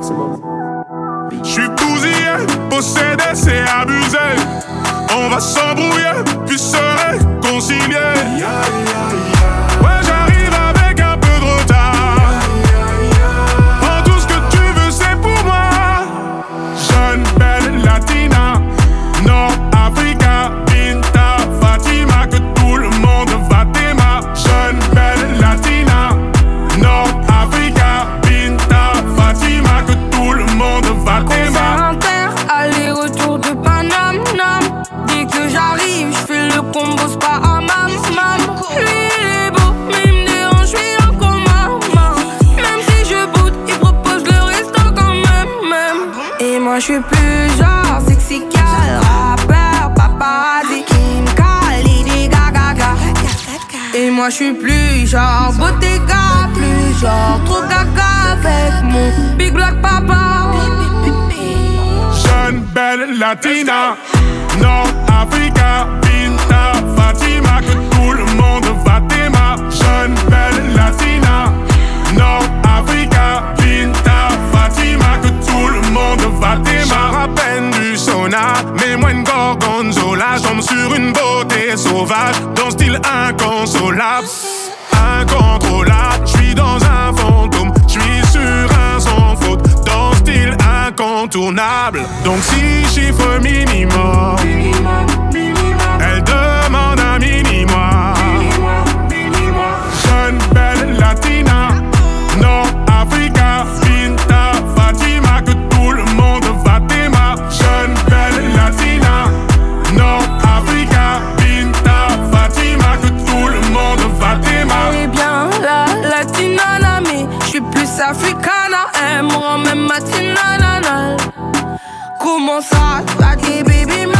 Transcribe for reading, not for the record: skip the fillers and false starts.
maximum. J'suis bousillé, possédé, c'est abusé. On va s'embrouiller, puis se réconcilier. Ouais, j'arrive avec un peu de retard. Oh, tout ce que tu veux, c'est pour moi. Jeune, belle, latina, Nord-Africa, Binta, Fatima, que tout le monde va t'aimer. Jeune, belle, latina, Nord-Africa, Binta, Fatima, que tout le monde va t'aimer. Aller-retour de Paname, nam. Dès que j'arrive, j'fais le combo, c'est pas à mam. Lui il est beau, mais il me dérange, j'suis en coma, Même si je boude, il propose le resto quand même. Et moi j'suis plus genre sexy gal, rappeur, paparazzi, Kim, Khalid, Gaga. Et moi j'suis plus genre Bottega, plus genre trop gaga avec mon big black papa. Jeune, belle, latina, Nord-Africa, Binta, Fatima, que tout le monde va t'aimer. Jeune, belle, latina, Nord-Africa, Binta, Fatima, que tout le monde va t'aimer. J'en rappelle du sauna, mais moi une gorgonzola. J'tombe sur une beauté sauvage, d'un style inconsolable, incontrôlable. J'suis dans un fantôme, j'suis sur un sans faute, dans style incontournable. Donc si chiffre minimum, elle demande un mini-moi. Jeune, belle, latina, Nord-Africa, Binta, Fatima, que tout le monde va t'aimer. Jeune, belle, latina, Nord-Africa, Binta, Fatima, que tout le monde va t'aimer. Eh bien, la latina, mais j'suis plus africana. Elle me rend même matinale. Comment ça, t'as des baby